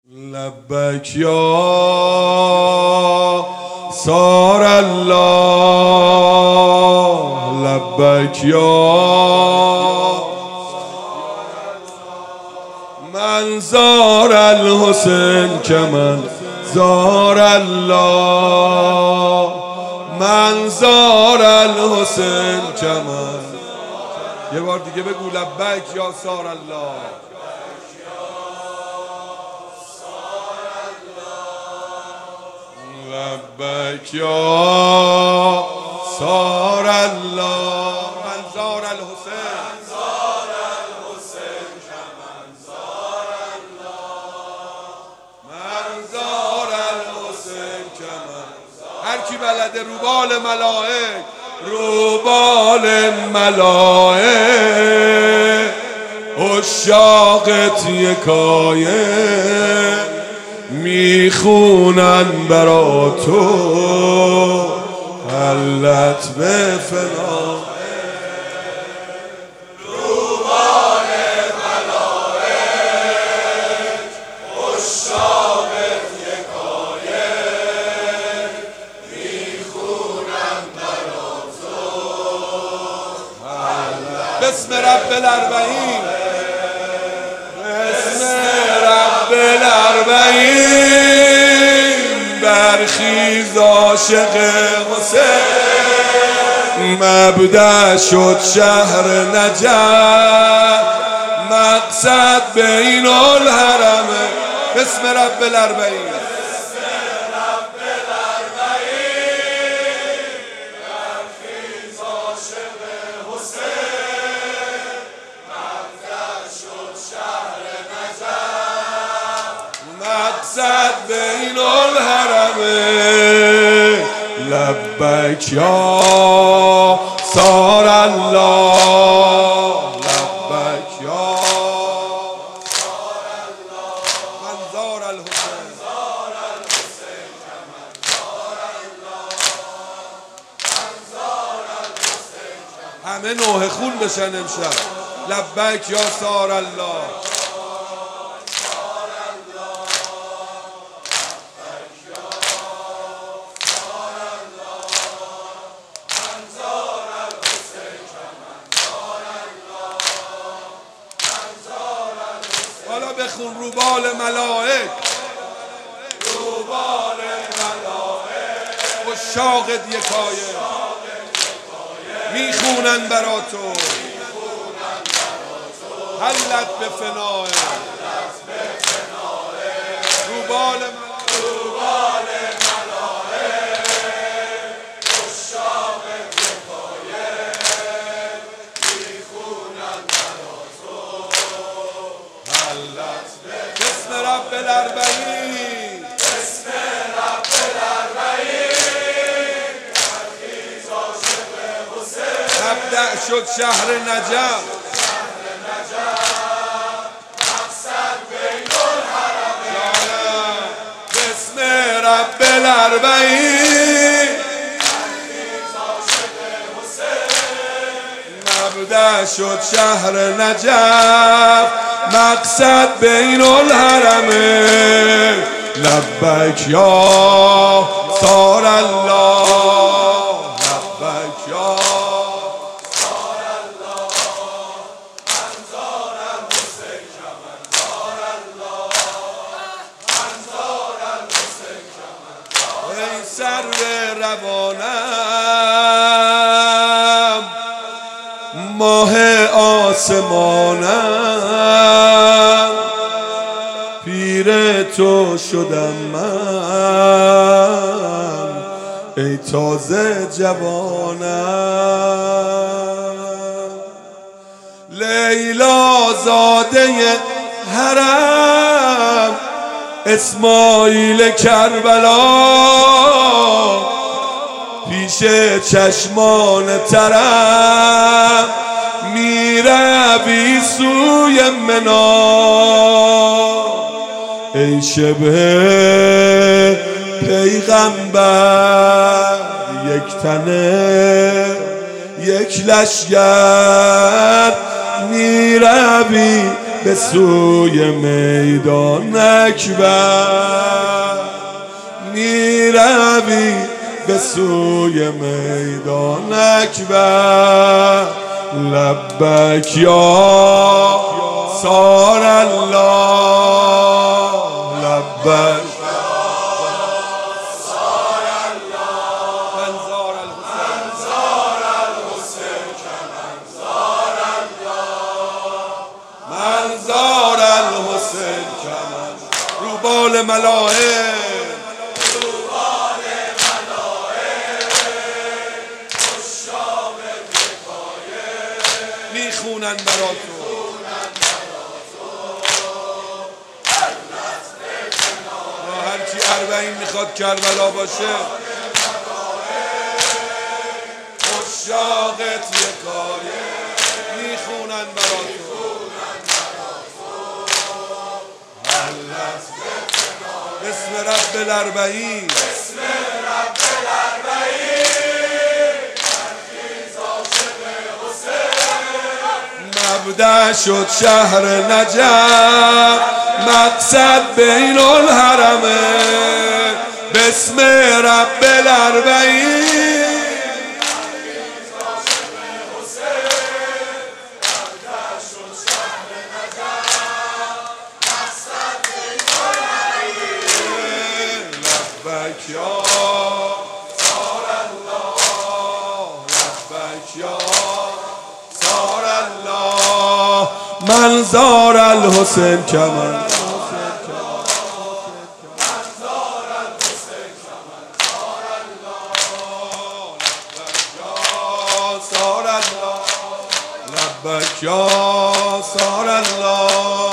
لبک یا صار الله، لبک یا من زار الحسین که من زار الله، من زار الحسین که من. یه بار دیگه بگو لبک یا صار الله. لبک یا صار الله، من زار الحسین، من زار الحسین که من زار الله، من زار الحسین که من. هر کی بلده روبال ملائک، روبال ملائک عشاقت یکایک میخونن برا تو حلت به فنا. روبال ملائک عشاقت یکایک میخونن برا تو حلت. بسم رب الاربعین، بسم رب الاربعین، برخیز عاشق حسین. مبدأ شد شهر نجف، مقصد بین الحرم. بسم رب الاربعین، مقصد بین الحرم. لبک یا صار الله، لبک یا صار الله، من زار الحسین، زار الحسین که من زار الله، من زار الحسین که من. همه نوح خون بشن امشب. لبک یا صار الله. حالا بخون روبال ملائک، روبال ملائک عشاقت یکایک میخونن برا تو حلت به فناه. روبال رب الاربعین، بسم رب الاربعین، برخیز عاشق حسین. مبدأ شد شهر نجف، مقصد بین الحرم. بسم رب الاربعین، برخیز عاشق حسین. مبدأ شد شهر نجف، مقصد بین الحرم. لبک یا صار الله، لبک یا صار الله، من زار الحسین که من زار الله، من زار الحسین که من زار. ای سرو روانم، ماه آسمانم، پیر تو شدم من، ای تازه جوانم. لیلا زاده حرم، اسماعیل کربلا، پیش چشمان ترم میروی سوی منا. ای شبه پیغمبر، یک تنه یک لشگر میروی به سوی میدان اکبر میروی به سوی میدان اکبر لبک یا صار الله لبک منظار الحسین کمن رو بال ملائک میخونن برا تو هرچی اربعین میخواد کربلا باشه عشاقت یکایه میخونن برا تو اسم رب الاربعین مبدأ شد شهر نجف مقصد بین الحرمه باسم رب الاربعین لبک یا صار الله لبک یا صار الله منظار الحسین کمن لبک یا صار الله